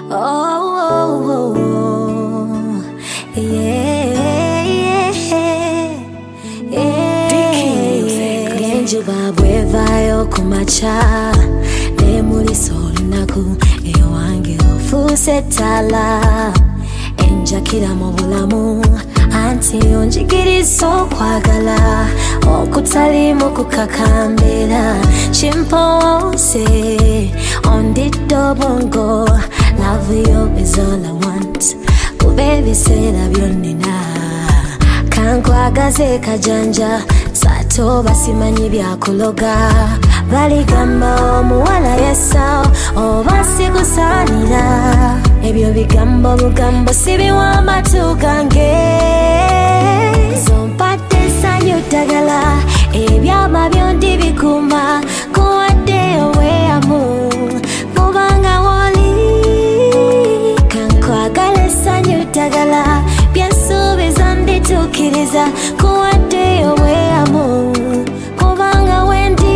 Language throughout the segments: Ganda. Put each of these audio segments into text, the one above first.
Oh, yeah, yeah. Enjuba bwevayo kumacha nemulisa olunaku ewange ofuuse ettala enjakira mu bulamu anti onjigiriza okwagala okutalimu kukakambira kimpoose ondidde obwongo. Love you is all I want kuba ebiseera byonnina kankwagaze kajanja saate oba simanyi byakuloga baligamba omuwala yessa oba sikusaanira ebyo bigambo bugambo sibiwa amatu gange zompadde essanyu ddagala ebyama byondi bikuma kuwadde obweyamu kubanga woli kankwagala essanyu ddagala byensuubiza mbituukiriza kuwadde obweyamu kubanga wendi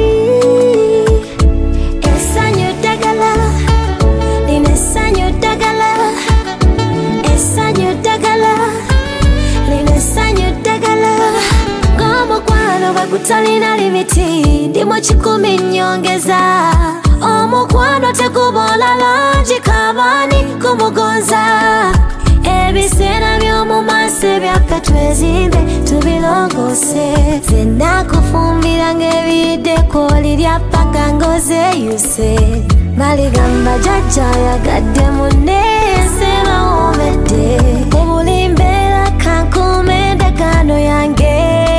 essanyu ddagala lino essanyu ddagala essanyu ddagala lino essanyu ddagala ng'omukwano bagutalina limiti ndi mu 10 nnyongeza omukwano teguboola langi kabaani kumugonza ebiseera by'omu maaso ebyaffe twezimbe tubirongoose zenna kufumbira ng'ebiyidde kwoli lyapaka ng'ozeeyuse baligamba jjajja yagadde munne enseba woomedde mu buli mbeera kankuuma endagaano yange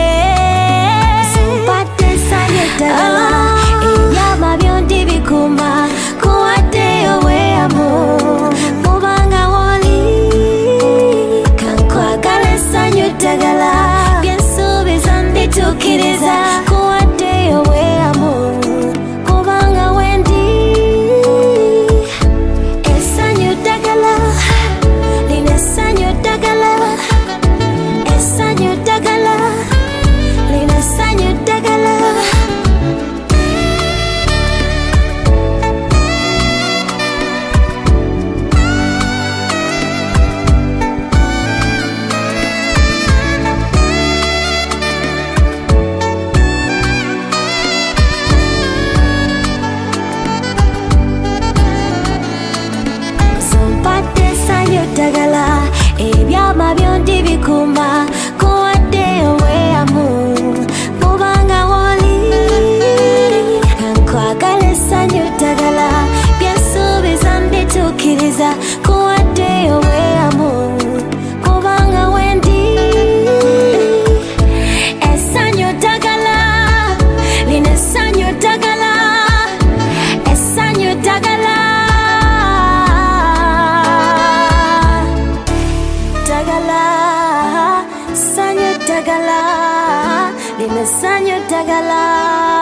simpadde essanyu eddagala ebyama byondi bikuma kuwadde obweyamu kubanga woli kankwagala essanyu eddagala byensuubiza mbituukiriza kuwadde obweyamu kubanga wendi essanyu eddagala lino essanyu eddagala essanyu eddagala lino essanyu eddagala. Zompadde essanyu eddagala ebyama byondi bikuma kuwadde obweyamu kubanga woli kankwagala essanyu eddagala byensuubiza mbituukiriza kuwadde obweyamu kubanga wendi essanyu eddagala lino essanyu eddagala essanyu eddagala ddagala essanyu eddagala lino essanyu eddagala.